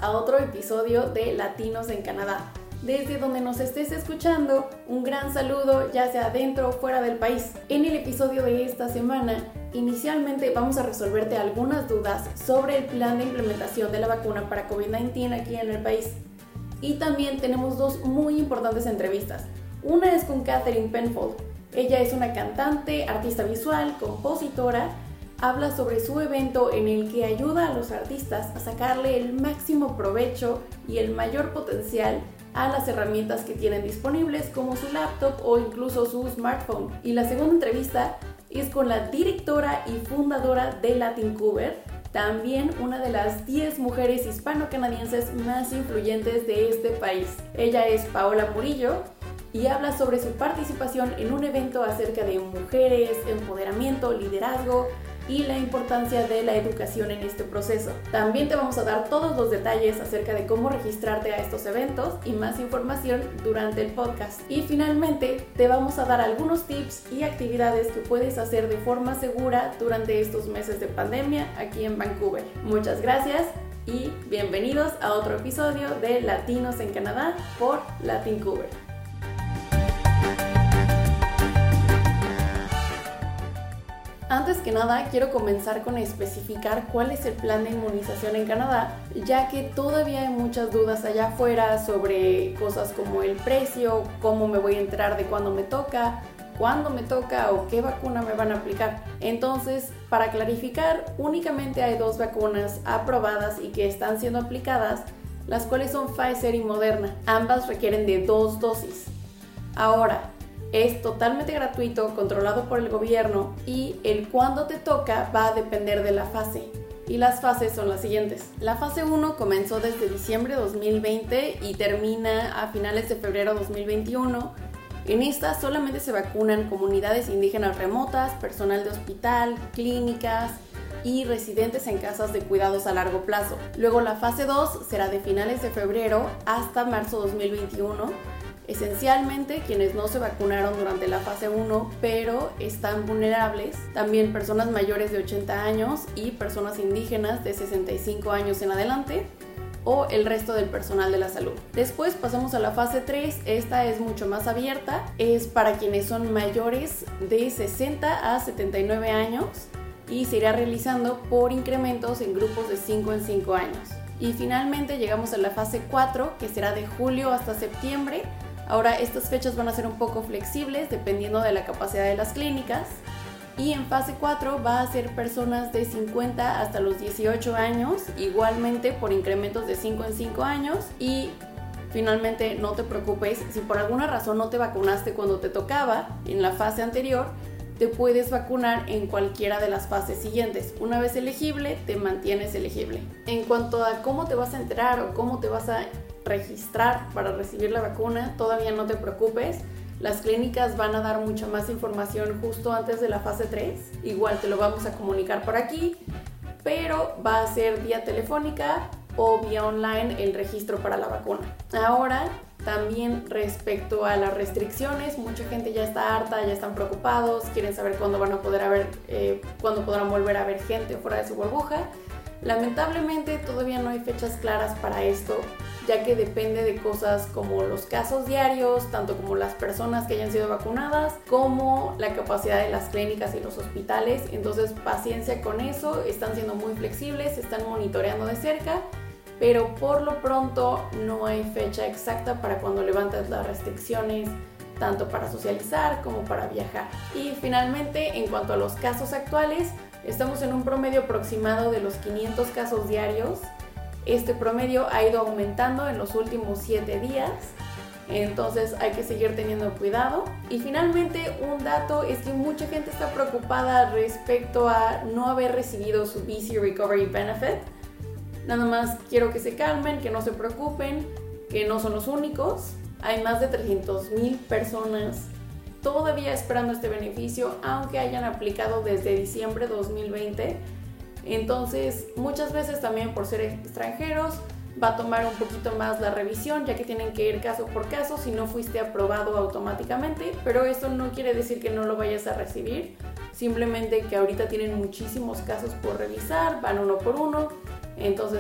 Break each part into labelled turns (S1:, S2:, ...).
S1: a otro episodio de Latinos en Canadá. Desde donde nos estés escuchando, un gran saludo, ya sea dentro o fuera del país. En el episodio de esta semana, inicialmente vamos a resolverte algunas dudas sobre el plan de implementación de la vacuna para COVID-19 aquí en el país. Y también tenemos dos muy importantes entrevistas. Una es con Catherine Penfold. Ella es una cantante, artista visual, compositora. Habla sobre su evento en el que ayuda a los artistas a sacarle el máximo provecho y el mayor potencial a las herramientas que tienen disponibles, como su laptop o incluso su smartphone. Y la segunda entrevista es con la directora y fundadora de Latincuber, también una de las 10 mujeres hispano-canadienses más influyentes de este país. Ella es Paola Murillo y habla sobre su participación en un evento acerca de mujeres, empoderamiento, liderazgo y la importancia de la educación en este proceso. También te vamos a dar todos los detalles acerca de cómo registrarte a estos eventos y más información durante el podcast. Y finalmente te vamos a dar algunos tips y actividades que puedes hacer de forma segura durante estos meses de pandemia aquí en Vancouver. Muchas gracias y bienvenidos a otro episodio de Latinos en Canadá por Latincuber. Antes que nada, quiero comenzar con especificar cuál es el plan de inmunización en Canadá, ya que todavía hay muchas dudas allá afuera sobre cosas como el precio, cómo me voy a enterar de cuándo me toca, cuándo me toca o qué vacuna me van a aplicar. Entonces, para clarificar, únicamente hay 2 vacunas aprobadas y que están siendo aplicadas, las cuales son Pfizer y Moderna. Ambas requieren de 2 dosis. Ahora, es totalmente gratuito, controlado por el gobierno y el cuándo te toca va a depender de la fase. Y las fases son las siguientes. La fase 1 comenzó desde diciembre de 2020 y termina a finales de febrero de 2021. En esta solamente se vacunan comunidades indígenas remotas, personal de hospital, clínicas y residentes en casas de cuidados a largo plazo. Luego la fase 2 será de finales de febrero hasta marzo de 2021. Esencialmente quienes no se vacunaron durante la fase 1 pero están vulnerables, también personas mayores de 80 años y personas indígenas de 65 años en adelante o el resto del personal de la salud. Después pasamos a la fase 3, esta es mucho más abierta, es para quienes son mayores de 60 a 79 años y se irá realizando por incrementos en grupos de 5 en 5 años. Y finalmente llegamos a la fase 4 que será de julio hasta septiembre. Ahora estas fechas van a ser un poco flexibles dependiendo de la capacidad de las clínicas y en fase 4 va a ser personas de 50 hasta los 18 años, igualmente por incrementos de 5 en 5 años y finalmente no te preocupes, si por alguna razón no te vacunaste cuando te tocaba en la fase anterior, te puedes vacunar en cualquiera de las fases siguientes. Una vez elegible, te mantienes elegible. En cuanto a cómo te vas a enterar o cómo te vas a registrar para recibir la vacuna, todavía no te preocupes. Las clínicas van a dar mucha más información justo antes de la fase 3. Igual te lo vamos a comunicar por aquí, pero va a ser vía telefónica o vía online el registro para la vacuna. Ahora, también respecto a las restricciones, mucha gente ya está harta, ya están preocupados, quieren saber cuándo cuándo podrán volver a ver gente fuera de su burbuja. Lamentablemente todavía no hay fechas claras para esto, ya que depende de cosas como los casos diarios, tanto como las personas que hayan sido vacunadas, como la capacidad de las clínicas y los hospitales. Entonces, paciencia con eso, están siendo muy flexibles, están monitoreando de cerca, pero por lo pronto no hay fecha exacta para cuando levantas las restricciones, tanto para socializar como para viajar. Y finalmente, en cuanto a los casos actuales, estamos en un promedio aproximado de los 500 casos diarios. Este promedio ha ido aumentando en los últimos 7 días, entonces hay que seguir teniendo cuidado. Y finalmente, un dato es que mucha gente está preocupada respecto a no haber recibido su BC Recovery Benefit. Nada más quiero que se calmen, que no se preocupen, que no son los únicos. Hay más de 300,000 personas todavía esperando este beneficio, aunque hayan aplicado desde diciembre de 2020. Entonces, muchas veces también por ser extranjeros va a tomar un poquito más la revisión, ya que tienen que ir caso por caso si no fuiste aprobado automáticamente, pero eso no quiere decir que no lo vayas a recibir, simplemente que ahorita tienen muchísimos casos por revisar, van uno por uno, entonces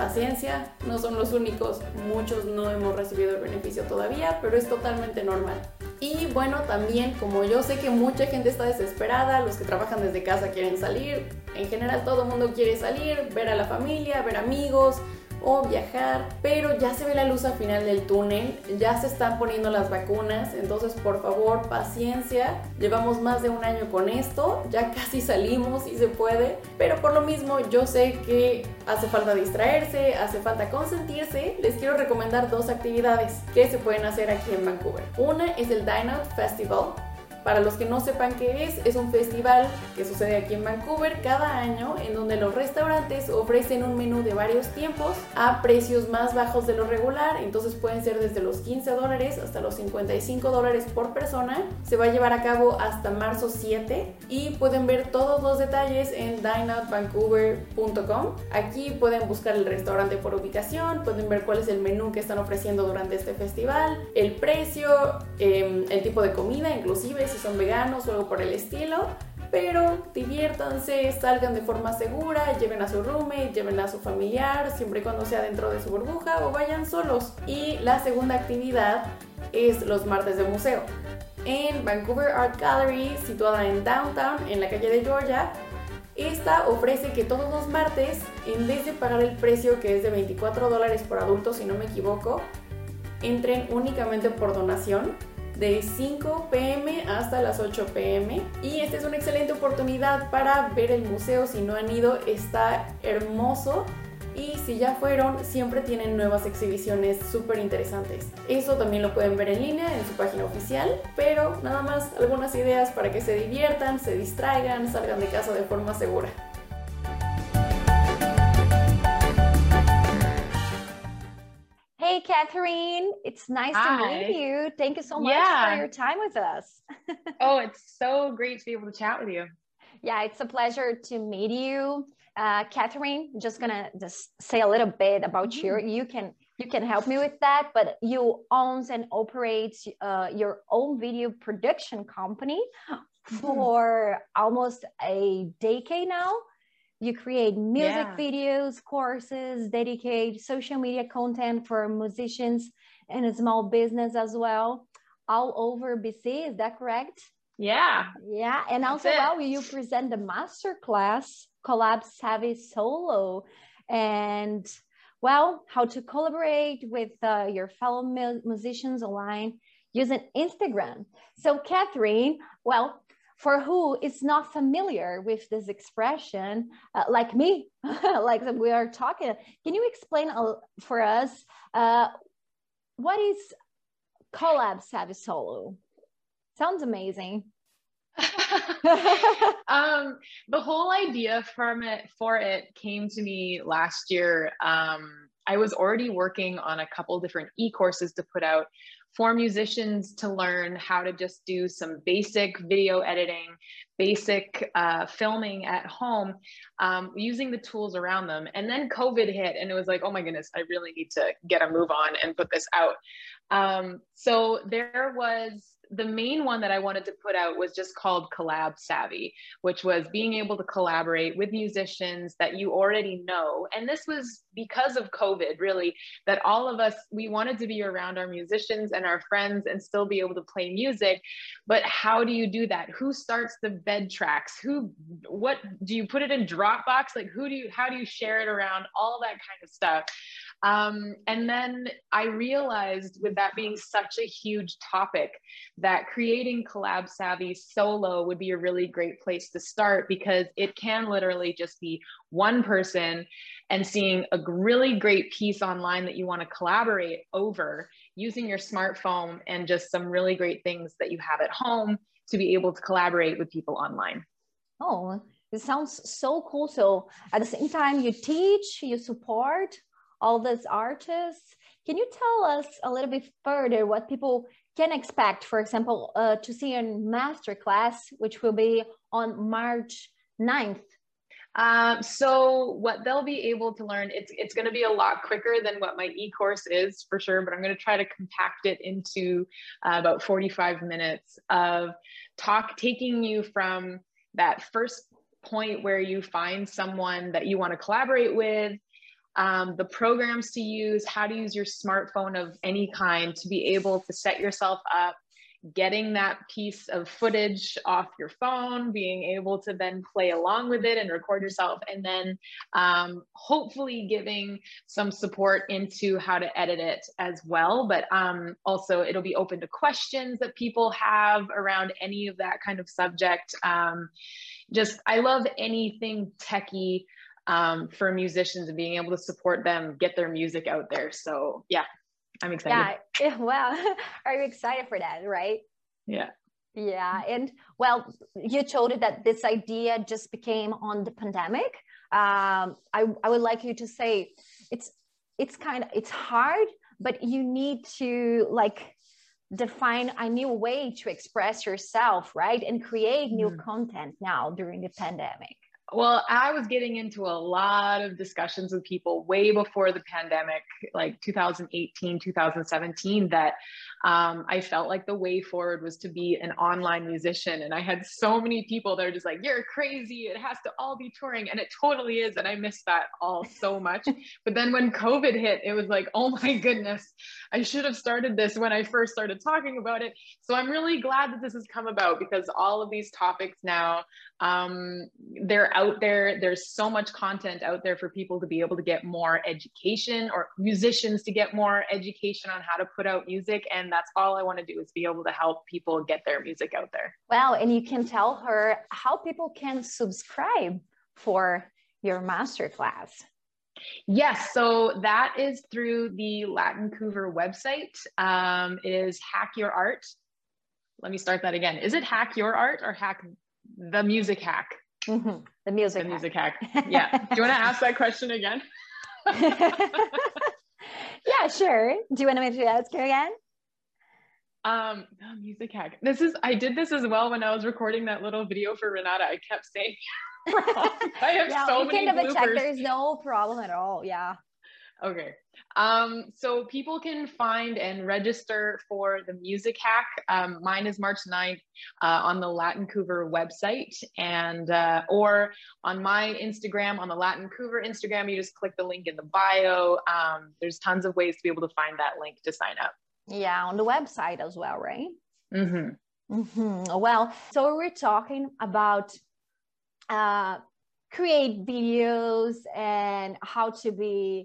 S1: Paciencia, no son los únicos, muchos no hemos recibido el beneficio todavía, pero es totalmente normal. Y bueno, también como yo sé que mucha gente está desesperada, los que trabajan desde casa quieren salir, en general todo el mundo quiere salir, ver a la familia, ver amigos o viajar, pero ya se ve la luz al final del túnel, ya se están poniendo las vacunas, entonces por favor paciencia, llevamos más de un año con esto, ya casi salimos y se puede, pero por lo mismo yo sé que hace falta distraerse, hace falta consentirse. Les quiero recomendar 2 actividades que se pueden hacer aquí en Vancouver. Una es el Dine Out Festival. Para los que no sepan qué es un festival que sucede aquí en Vancouver cada año en donde los restaurantes ofrecen un menú de varios tiempos a precios más bajos de lo regular, entonces pueden ser desde los $15 hasta los $55 por persona. Se va a llevar a cabo hasta marzo 7 y pueden ver todos los detalles en dineoutvancouver.com. Aquí pueden buscar el restaurante por ubicación, pueden ver cuál es el menú que están ofreciendo durante este festival, el precio, el tipo de comida, inclusive si son veganos o algo por el estilo, pero diviértanse, salgan de forma segura, lleven a su roommate, lleven a su familiar, siempre y cuando sea dentro de su burbuja o vayan solos. Y la segunda actividad es los martes de museo. En Vancouver Art Gallery, situada en Downtown, en la calle de Georgia, esta ofrece que todos los martes, en vez de pagar el precio que es de $24 por adulto, si no me equivoco, entren únicamente por donación de 5 p.m. hasta las 8 p.m. y esta es una excelente oportunidad para ver el museo. Si no han ido, está hermoso, y si ya fueron, siempre tienen nuevas exhibiciones súper interesantes. Eso también lo pueden ver en línea en su página oficial, pero nada más algunas ideas para que se diviertan, se distraigan, salgan de casa de forma segura.
S2: Hey, Catherine, it's nice to meet you. Thank you so much for your time with us.
S3: Oh, it's so great to be able to chat with you.
S2: Yeah, it's a pleasure to meet you. Catherine, just gonna say a little bit about you. You can help me with that, but you owns and operates your own video production company for almost a decade now. You create music videos, courses, dedicate social media content for musicians and a small business as well, all over BC. Is that correct?
S3: Yeah.
S2: Yeah. And also, well, you present the masterclass, Collab Savvy Solo, and well, how to collaborate with your fellow musicians online using Instagram. So, Catherine, well, for who is not familiar with this expression, like me, like we are talking, can you explain for us what is Collab Savvy Solo? Sounds amazing.
S3: The whole idea for it came to me last year. I was already working on a couple different e-courses to put out for musicians to learn how to just do some basic video editing, basic filming at home, using the tools around them. And then COVID hit and it was like, oh my goodness, I really need to get a move on and put this out. So there was, the main one that I wanted to put out was just called Collab Savvy, which was being able to collaborate with musicians that you already know. And this was because of COVID, really, that all of us, we wanted to be around our musicians and our friends and still be able to play music. But how do you do that? Who starts the bed tracks? What do you put it in Dropbox? Like how do you share it around? All that kind of stuff. And then I realized, with that being such a huge topic, that creating Collab Savvy Solo would be a really great place to start, because it can literally just be one person and seeing a really great piece online that you want to collaborate over using your smartphone and just some really great things that you have at home to be able to collaborate with people online.
S2: Oh, it sounds so cool. So at the same time, you teach, you support all these artists. Can you tell us a little bit further what people can expect, for example, to see a masterclass, which will be on March 9th?
S3: So what they'll be able to learn, it's going to be a lot quicker than what my e-course is for sure, but I'm going to try to compact it into about 45 minutes of taking you from that first point where you find someone that you want to collaborate with, the programs to use, how to use your smartphone of any kind to be able to set yourself up, getting that piece of footage off your phone, being able to then play along with it and record yourself, and then hopefully giving some support into how to edit it as well. But also it'll be open to questions that people have around any of that kind of subject. I love anything techie for musicians and being able to support them get their music out there. So yeah, I'm excited.
S2: Yeah, wow. Are you excited for that, right?
S3: Yeah.
S2: Yeah. And well, you told it that this idea just became on the pandemic. I would like you to say it's hard, but you need to like define a new way to express yourself, right? And create new content now during the pandemic.
S3: Well, I was getting into a lot of discussions with people way before the pandemic, like 2018, 2017, that I felt like the way forward was to be an online musician. And I had so many people that are just like, you're crazy. It has to all be touring. And it totally is. And I miss that all so much. But then when COVID hit, it was like, oh my goodness, I should have started this when I first started talking about it. So I'm really glad that this has come about, because all of these topics now, they're out there. There's so much content out there for people to be able to get more education, or musicians to get more education on how to put out music. And that's all I want to do, is be able to help people get their music out there.
S2: Well, and you can tell her how people can subscribe for your masterclass.
S3: Yes, so that is through the Latincouver website. It is Hack Your Art. Let me start that again. Is it Hack Your Art or Hack the Music Hack?
S2: Mm-hmm. The music
S3: hack. Yeah. Do you want to ask that question again?
S2: Yeah, sure. Do you want me to ask you again?
S3: The music hack. I did this as well when I was recording that little video for Renata. I kept saying I have so many bloopers.
S2: Check. There's no problem at all. Yeah.
S3: Okay. So people can find and register for the music hack. Mine is March 9th on the Latincouver website, and or on my Instagram, on the Latincouver Instagram, you just click the link in the bio. There's tons of ways to be able to find that link to sign up.
S2: Yeah, on the website as well, right?
S3: Mm-hmm.
S2: Mm-hmm. Well, so we're talking about create videos and how to be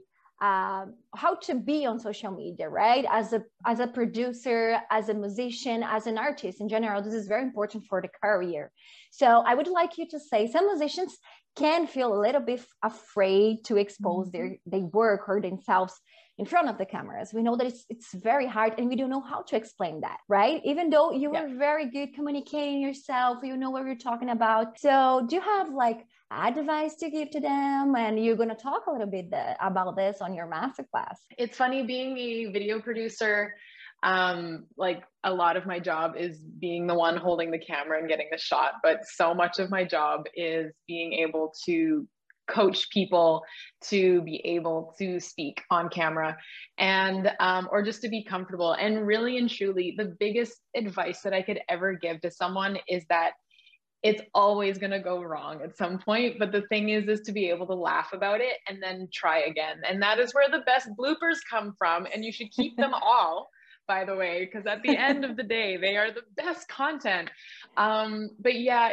S2: on social media, right? As a producer, as a musician, as an artist in general, this is very important for the career. So I would like you to say, some musicians can feel a little bit afraid to expose their work or themselves in front of the cameras. We know that it's very hard, and we don't know how to explain that, right? Even though you were very good communicating yourself, you know what you're talking about. So do you have like advice to give to them? And you're going to talk a little bit about this on your masterclass.
S3: It's funny, being a video producer, like a lot of my job is being the one holding the camera and getting the shot, but so much of my job is being able to coach people to be able to speak on camera, and or just to be comfortable. And really and truly, the biggest advice that I could ever give to someone is that it's always going to go wrong at some point. But the thing is to be able to laugh about it and then try again. And that is where the best bloopers come from. And you should keep them all, by the way, because at the end of the day, they are the best content. But yeah,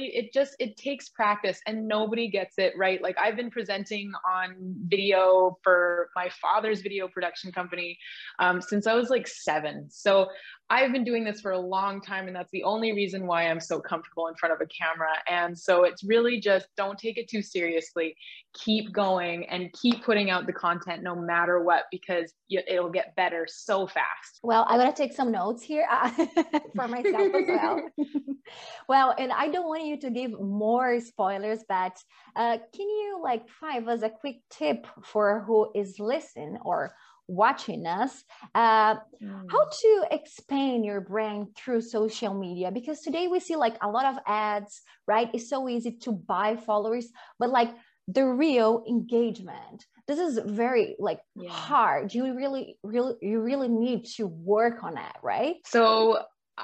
S3: it takes practice, and nobody gets it right. Like, I've been presenting on video for my father's video production company since I was like 7. So I've been doing this for a long time, and that's the only reason why I'm so comfortable in front of a camera. And so it's really just, don't take it too seriously. Keep going and keep putting out the content no matter what, because it'll get better so fast.
S2: Well, I'm going to take some notes here for myself as well. Well, and I don't want you to give more spoilers, but can you like give us a quick tip for who is listening or watching us, how to expand your brand through social media? Because today we see like a lot of ads, right? It's so easy to buy followers, but like the real engagement, this is very like hard. You really need to work on that, right?
S3: So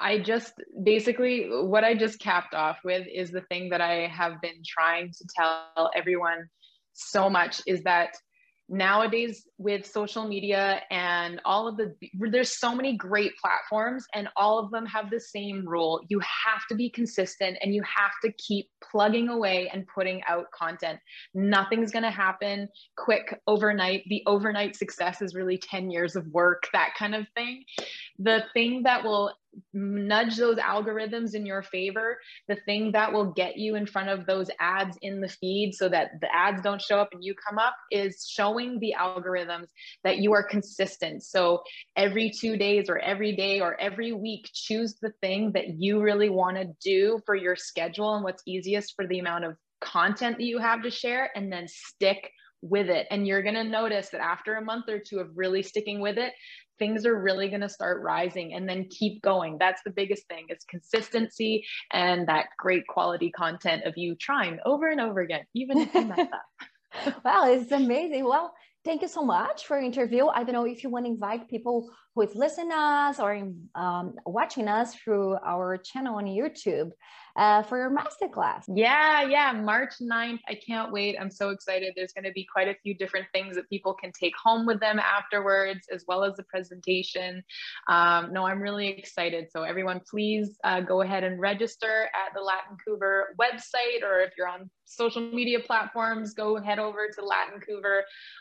S3: what I just capped off with is the thing that I have been trying to tell everyone so much, is that nowadays with social media and all of there's so many great platforms, and all of them have the same rule. You have to be consistent, and you have to keep plugging away and putting out content. Nothing's going to happen quick overnight. The overnight success is really 10 years of work, that kind of thing. The thing that will nudge those algorithms in your favor, the thing that will get you in front of those ads in the feed so that the ads don't show up and you come up, is showing the algorithms that you are consistent. So every 2 days or every day or every week, choose the thing that you really want to do for your schedule and what's easiest for the amount of content that you have to share, and then stick with it. And you're going to notice that after a month or two of really sticking with it, things are really going to start rising, and then keep going. That's the biggest thing, is consistency and that great quality content of you trying over and over again, even if you mess up.
S2: Wow, it's amazing. Well, thank you so much for the interview. I don't know if you want to invite people who is listening us or watching us through our channel on YouTube for your masterclass.
S3: Yeah, March 9th. I can't wait. I'm so excited. There's going to be quite a few different things that people can take home with them afterwards, as well as the presentation. No, I'm really excited. So everyone, please go ahead and register at the Latincouver website, or if you're on social media platforms, go head over to Latincouver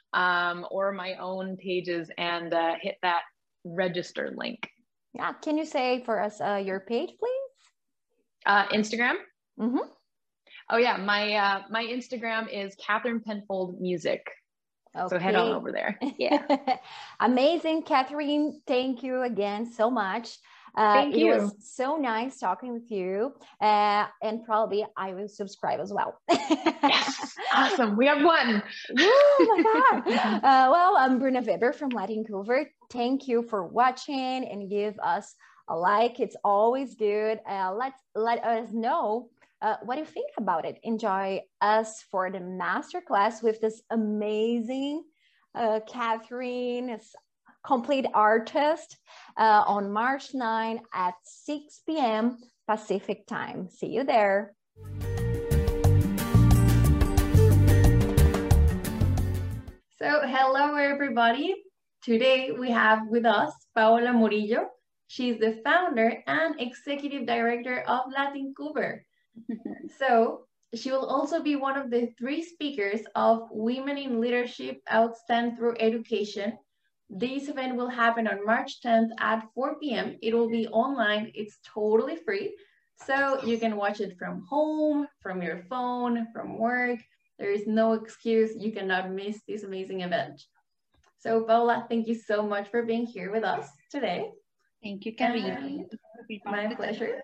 S3: or my own pages and hit that register link.
S2: Yeah, can you say for us your page, please?
S3: Instagram.
S2: Mm-hmm.
S3: Oh yeah, my Instagram is Catherine Penfold Music. Okay. So head on over there. Yeah.
S2: Amazing, Catherine. Thank you again so much.
S3: Thank you.
S2: It was so nice talking with you, and probably I will subscribe as well.
S3: Yes, awesome. We have one.
S2: Oh my God. Well, I'm Bruna Weber from Latincouver. Thank you for watching, and give us a like. It's always good. Let us know what you think about it. Enjoy us for the masterclass with this amazing Catherine, complete artist, on March 9 at 6 p.m. Pacific time. See you there.
S1: So hello everybody. Today we have with us Paola Murillo. She's the founder and executive director of Latincouver. So she will also be one of the 3 speakers of Women in Leadership Outstand Through Education. This event will happen on March 10th at 4 p.m. It will be online. It's totally free. So you can watch it from home, from your phone, from work. There is no excuse. You cannot miss this amazing event. So Paola, thank you so much for being here with us today.
S4: Thank you, Karine.
S1: My pleasure.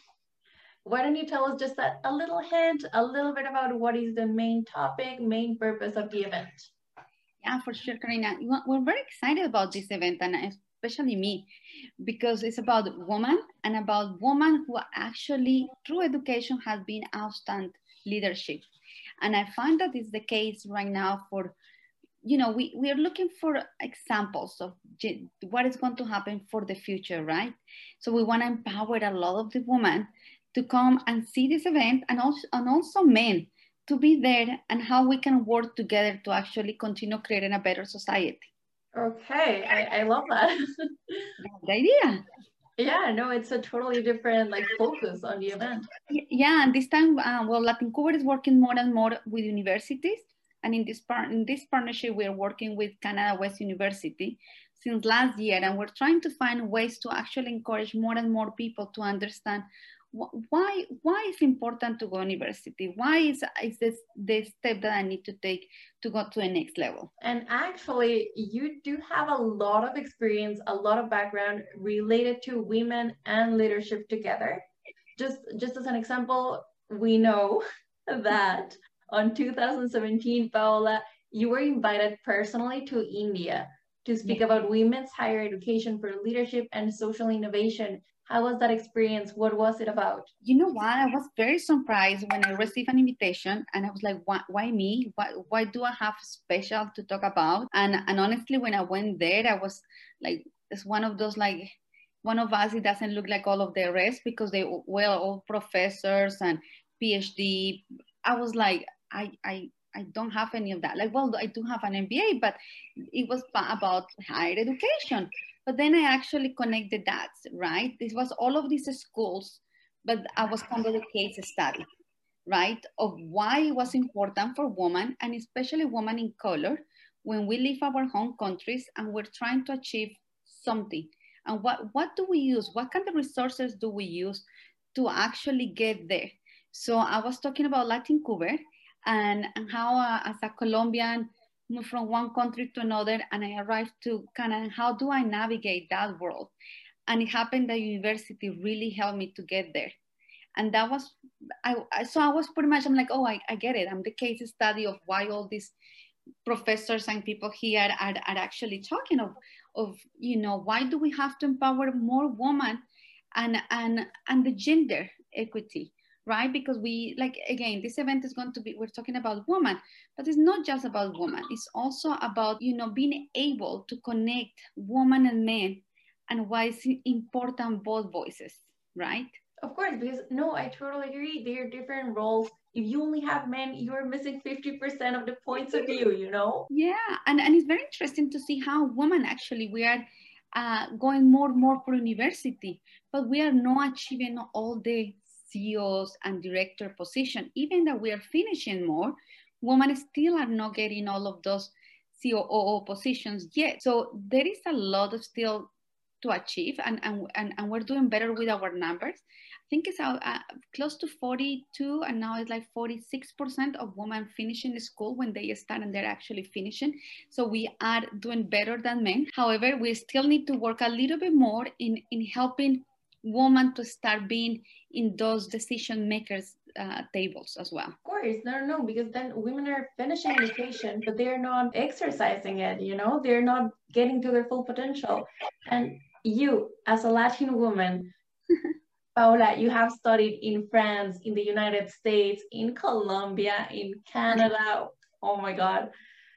S1: Why don't you tell us just a little hint, a little bit about what is the main topic, main purpose of the event?
S4: Yeah, for sure, Karina. We're very excited about this event, and especially me, because it's about women and about women who actually, through education, has been outstanding leadership. And I find that is the case right now for, you know, we are looking for examples of what is going to happen for the future, right? So we want to empower a lot of the women to come and see this event, and also men to be there, and how we can work together to actually continue creating a better society.
S1: Okay, I love that.
S4: That's the idea.
S1: Yeah, no, it's a totally different focus on the event.
S4: Yeah, and this time, well, Latincouver is working more and more with universities. And in this partnership, we are working with Canada West University since last year, and we're trying to find ways to actually encourage more and more people to understand why it's important to go to university. Why is this the step that I need to take to go to the next level?
S1: And actually, you do have a lot of experience, a lot of background related to women and leadership together. Just as an example, we know that on 2017, Paola, you were invited personally to India to speak about women's higher education for leadership and social innovation. How was that experience? What was it about?
S4: You know what? I was very surprised when I received an invitation, and I was like, why me? Why do I have special to talk about? And honestly, when I went there, I was like, it's one of those, like, one of us, it doesn't look like all of the rest, because they were all professors and PhD. I was like, I I don't have any of that. Like, well, I do have an MBA, but it was about higher education. But then I actually connected that, right? This was all of these schools, but I was kind of a case study, right? Of why it was important for women, and especially women in color, when we leave our home countries and we're trying to achieve something. And what do we use? What kind of resources do we use to actually get there? So I was talking about Latincuber and how as a Colombian, moved from one country to another, and I arrived to kind of how do I navigate that world? And it happened that university really helped me to get there. And that was, so I was pretty much, I'm like, oh, I get it. I'm the case study of why all these professors and people here are actually talking of, you know, why do we have to empower more women and the gender equity, right? Because we, like, again, this event is going to be, we're talking about women, but it's not just about women. It's also about, you know, being able to connect women and men, and why it's important both voices, right?
S1: Of course, because no, I totally agree. There are different roles. If you only have men, you're missing 50% of the points of view, you know?
S4: Yeah, and it's very interesting to see how women actually, we are going more for university, but we are not achieving all the CEOs and director position. Even that we are finishing more, women still are not getting all of those COO positions yet. So there is a lot of still to achieve, and we're doing better with our numbers. I think it's close to 42, and now it's like 46% of women finishing school when they start and they're actually finishing. So we are doing better than men. However, we still need to work a little bit more in helping women to start being in those decision makers tables as well.
S1: Of course, no, because then women are finishing education, but they're not exercising it, you know? They're not getting to their full potential. And you, as a Latin woman, Paola, you have studied in France, in the United States, in Colombia, in Canada. Oh my God.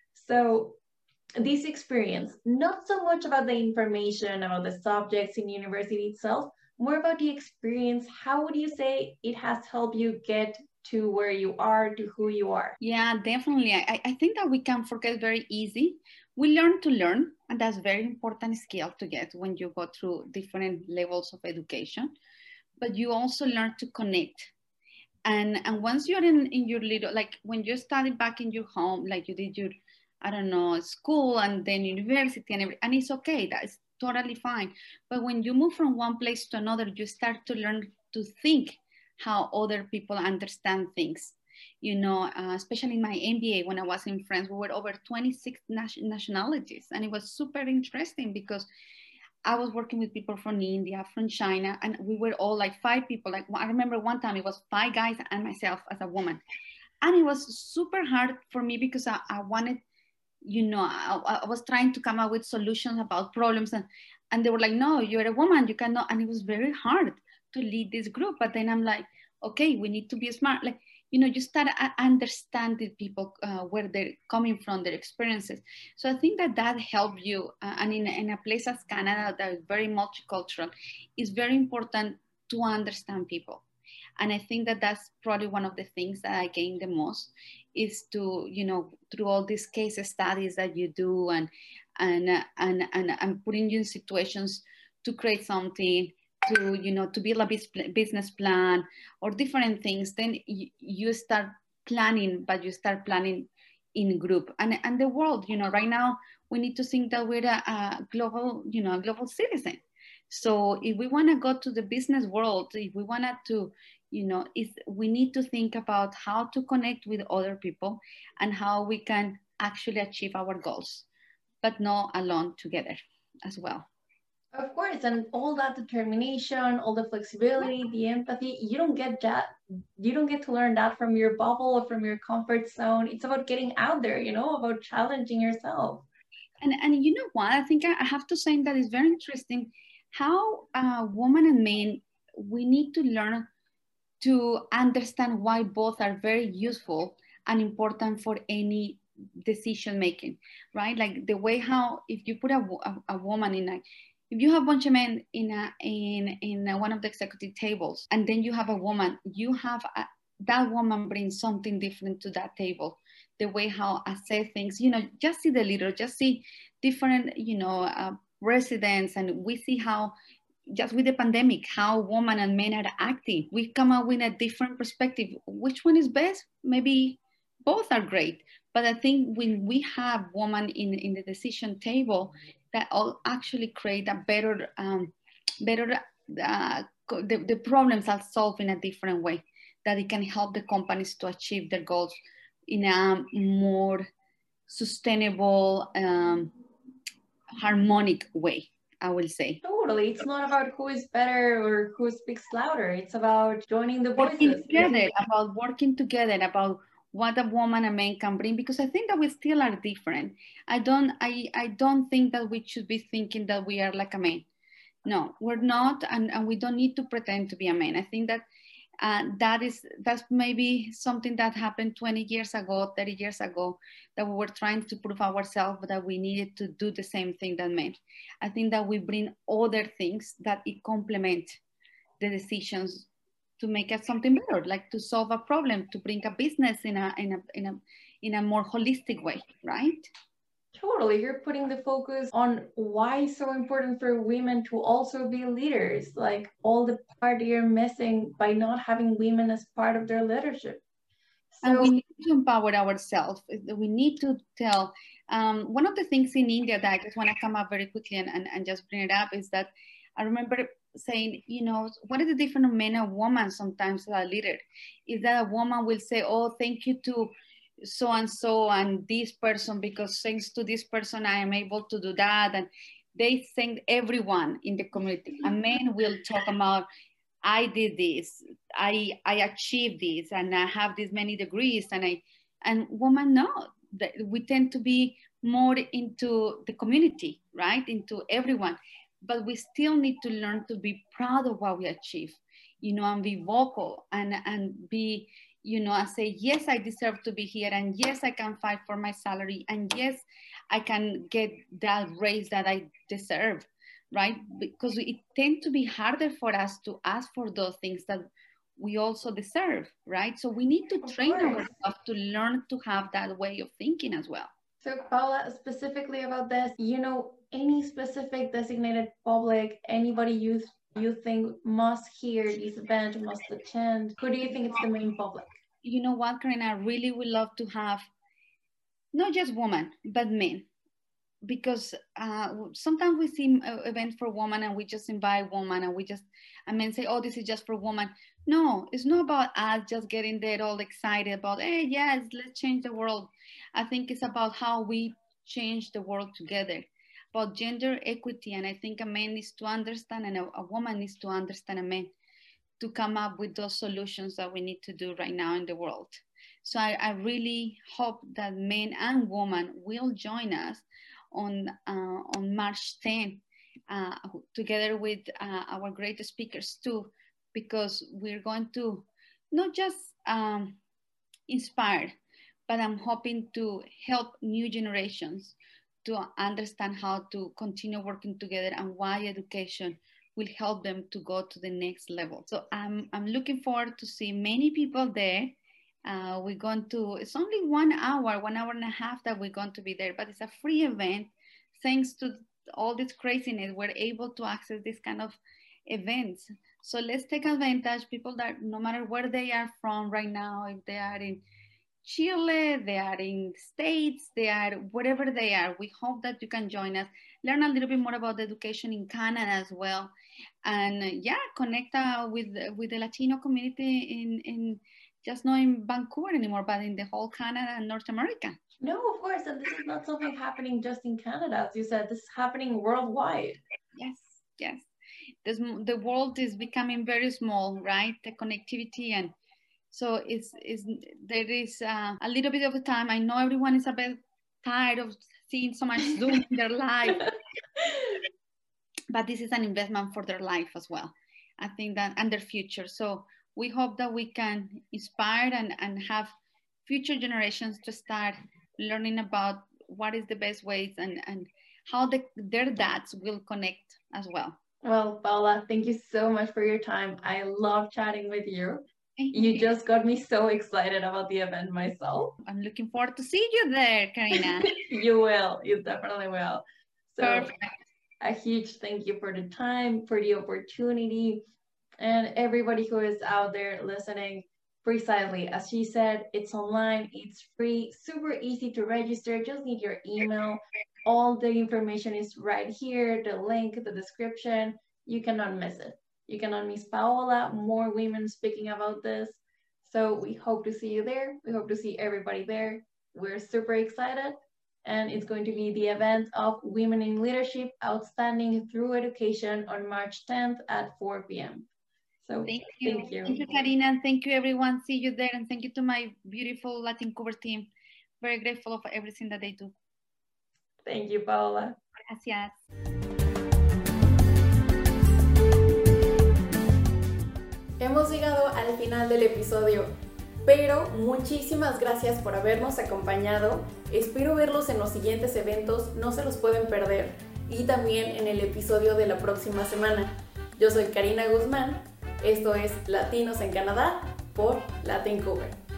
S1: So this experience, not so much about the information, about the subjects in university itself, more about the experience. How would you say it has helped you get to where you are, to who you are?
S4: Yeah, definitely. I think that we can forget very easy. We learn to learn, and that's very important skill to get when you go through different levels of education. But you also learn to connect. And once you're in your little, like when you studied back in your home, like you did your, I don't know, school and then university and it's okay, that's totally fine. But when you move from one place to another, you start to learn to think how other people understand things. You know, especially in my MBA, when I was in France, we were over 26 nationalities. And it was super interesting because I was working with people from India, from China, and we were all like 5 people. Like I remember one time it was 5 guys and myself as a woman. And it was super hard for me because I wanted, you know, I was trying to come up with solutions about problems. And they were like, no, you're a woman, you cannot. And it was very hard to lead this group. But then I'm like, okay, we need to be smart. Like, you know, you start understanding people where they're coming from, their experiences. So I think that helped you. And in a place as Canada that is very multicultural, it's very important to understand people. And I think that that's probably one of the things that I gained the most is to, you know, through all these case studies that you do and putting you in situations to create something, to, you know, to build a business plan or different things, then you start planning, but you start planning in group. And the world, you know, right now we need to think that we're a global, you know, a global citizen. So if we want to go to the business world, if we wanted to, you know, we need to think about how to connect with other people and how we can actually achieve our goals, but not alone, together as well.
S1: Of course, and all that determination, all the flexibility, the empathy, you don't get to learn that from your bubble or from your comfort zone. It's about getting out there, you know, about challenging yourself.
S4: And you know what, I think I have to say that it's very interesting how women and men, we need to learn to understand why both are very useful and important for any decision making, right? Like the way how, if you put a woman in if you have a bunch of men in one of the executive tables, and then you have a woman, you have that woman brings something different to that table. The way how I say things, you know, just see the leader, just see different, you know, residents, and we see how, just with the pandemic, how women and men are acting. We come up with a different perspective. Which one is best? Maybe both are great. But I think when we have women in the decision table, that all actually create a better, the problems are solved in a different way, that it can help the companies to achieve their goals in a more sustainable, harmonic way, I will say.
S1: Totally. It's not about who is better or who speaks louder. It's about joining the
S4: Working
S1: voices.
S4: together, about working together, about what a woman and man can bring, because I think that we still are different. I don't think that we should be thinking that we are like a man. No, we're not, and we don't need to pretend to be a man. I think that that's maybe something that happened 20 years ago, 30 years ago, that we were trying to prove ourselves that we needed to do the same thing that men. I think that we bring other things that it complement the decisions to make it something better, like to solve a problem, to bring a business in a more holistic way, right?
S1: Totally. You're putting the focus on why it's so important for women to also be leaders, like all the part you're missing by not having women as part of their leadership.
S4: So, and we need to empower ourselves. We need to tell. One of the things in India that I just want to come up very quickly and just bring it up is that I remember saying, you know, what is the difference of men and women sometimes as a leader? Is that a woman will say, oh, thank you to so and this person, because thanks to this person I am able to do that, and they thank everyone in the community. A man will talk about, I did this, I achieved this, and I have this many degrees, and women, no, we tend to be more into the community, right, into everyone, but we still need to learn to be proud of what we achieve, you know, and be vocal and be, you know, I say, yes, I deserve to be here, and yes, I can fight for my salary, and yes, I can get that raise that I deserve, right? Because it tends to be harder for us to ask for those things that we also deserve, right? So we need to train ourselves to learn to have that way of thinking as well.
S1: So Paula, specifically about this, you know, any specific designated public, anybody you think must hear this event, must attend? Who do you think is the main public?
S4: You know what, Karina, I really would love to have not just women, but men. Because sometimes we see events for women and we just invite women and men say, oh, this is just for women. No, it's not about us just getting there all excited about, hey, yes, let's change the world. I think it's about how we change the world together, about gender equity. And I think a man needs to understand, and a woman needs to understand a man, to come up with those solutions that we need to do right now in the world. So I really hope that men and women will join us on March 10, together with our great speakers too, because we're going to not just inspire, but I'm hoping to help new generations to understand how to continue working together and why education will help them to go to the next level. So I'm looking forward to see many people there. We're going to, it's only 1 hour, 1.5 hours that we're going to be there, but it's a free event. Thanks to all this craziness, we're able to access this kind of events. So let's take advantage, people that no matter where they are from right now, if they are in Chile, they are in States, they are wherever they are, we hope that you can join us, learn a little bit more about education in Canada as well. And yeah, connect with the Latino community in just not in Vancouver anymore, but in the whole Canada and North America.
S1: No, of course. And this is not something happening just in Canada. As you said, this is happening worldwide.
S4: Yes, yes. The world is becoming very small, right? The connectivity, and so there is a little bit of time. I know everyone is a bit tired of seeing so much Zoom in their life, but this is an investment for their life as well. I think that, and their future. So we hope that we can inspire and have future generations to start learning about what is the best ways and how their dads will connect as well.
S1: Well, Paula, thank you so much for your time. I love chatting with you.
S5: You just got me so excited about the event myself.
S4: I'm looking forward to see you there, Karina.
S5: You will. You definitely will. So
S4: Perfect.
S5: a huge thank you for the time, for the opportunity, and everybody who is out there listening. Precisely, as she said, it's online, it's free, super easy to register. Just need your email. All the information is right here, the link, the description. You cannot miss it. You cannot miss Paola, more women speaking about this. So we hope to see you there. We hope to see everybody there. We're super excited. And it's going to be the event of Women in Leadership Outstanding Through Education on March 10th at 4 p.m. So
S4: thank you.
S5: Thank you.
S4: Thank you, Karina. And thank you, everyone. See you there. And thank you to my beautiful Latin Cover team. Very grateful for everything that they do.
S5: Thank you, Paola.
S4: Gracias.
S1: Hemos llegado al final del episodio, pero muchísimas gracias por habernos acompañado. Espero verlos en los siguientes eventos, no se los pueden perder, y también en el episodio de la próxima semana. Yo soy Karina Guzmán, esto es Latinos en Canadá por Latin Cover.